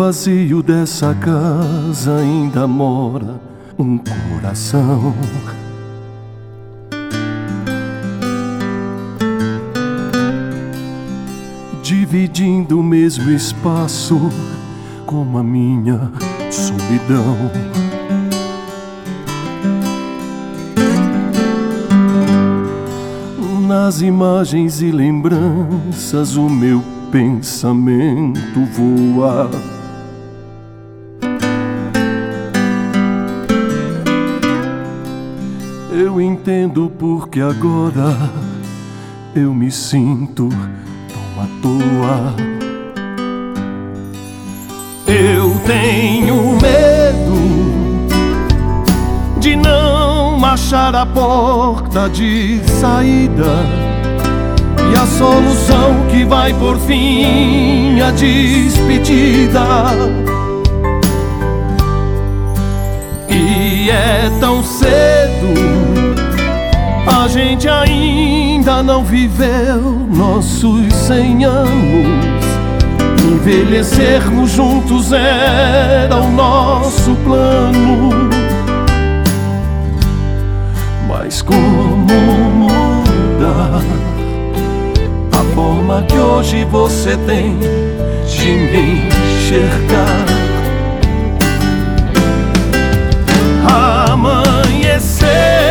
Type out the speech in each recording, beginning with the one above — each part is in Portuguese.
vazio dessa casa ainda mora um coração. Dividindo o mesmo espaço com a minha solidão. Nas imagens e lembranças o meu pensamento voa. Eu entendo porque agora eu me sinto tão à toa. Eu tenho medo de não achar a porta de saída e a solução que vai por fim a despedida. E é tão cedo, a gente ainda não viveu nossos 100 anos. Envelhecermos juntos era o nosso plano. Mas como mudar a forma que hoje você tem de me enxergar? Amanheceu,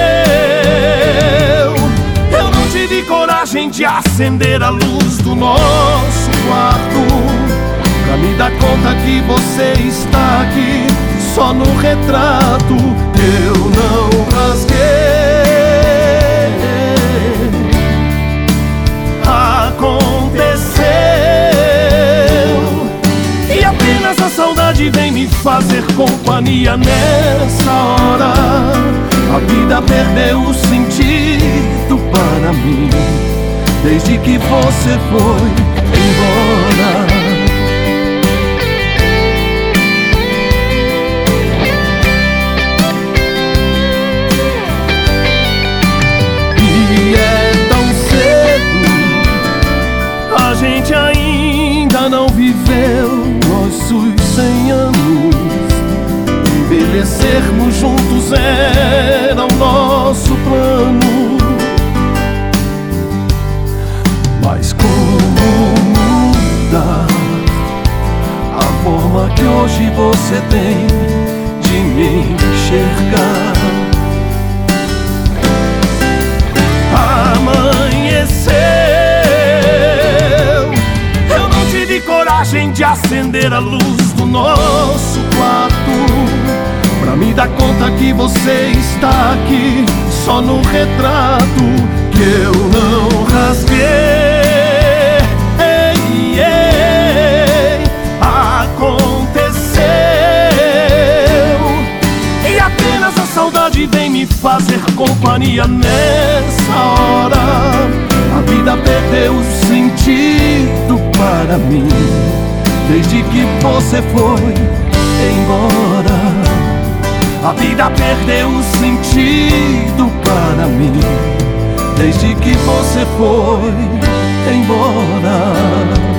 eu não tive coragem de acender a luz do nosso quarto, pra me dar conta que você está aqui só no retrato. Eu não rasguei. Aconteceu, e apenas a saudade vem me fazer companhia nessa hora. A vida perdeu o sentido para mim desde que você foi embora. A gente ainda não viveu nossos 100 anos. Envelhecermos juntos era o nosso plano. Mas como mudar a forma que hoje você tem de me enxergar? Coragem de acender a luz do nosso quarto, pra me dar conta que você está aqui só no retrato, que eu não rasguei. Aconteceu, e apenas a saudade vem me fazer companhia nessa hora. A vida perdeu o sentido para mim desde que você foi embora. A vida perdeu o sentido para mim desde que você foi embora.